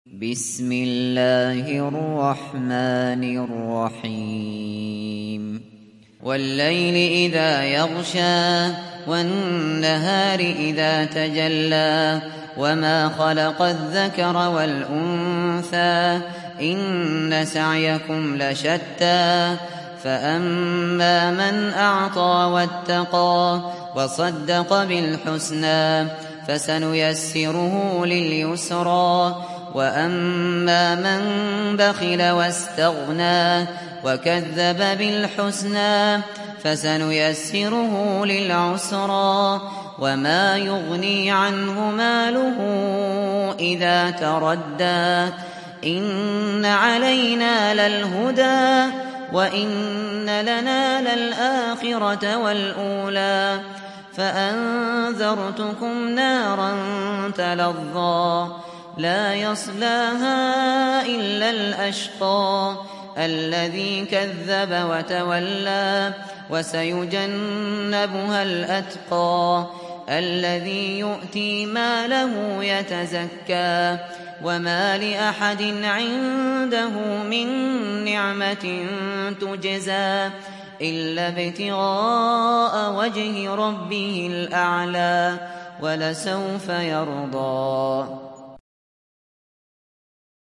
بسم الله الرحمن الرحيم والليل إذا يغشى والنهار إذا تجلى وما خلق الذكر والأنثى إن سعيكم لشتى فأما من أعطى واتقى وصدق بالحسنى فسنيسره لليسرى وأما من بخل واستغنى وكذب بالحسنى فسنيسره للعسرى وما يغني عنه ماله إذا تردى إن علينا للهدى وإن لنا للآخرة والأولى فأنذرتكم نارا تلظى لا يصلاها إلا الأشقى الذي كذب وتولى وسيجنبها الأتقى الذي يؤتي ماله يتزكى وما لأحد عنده من نعمة تجزى إلا ابتغاء وجه ربه الأعلى ولسوف يرضى.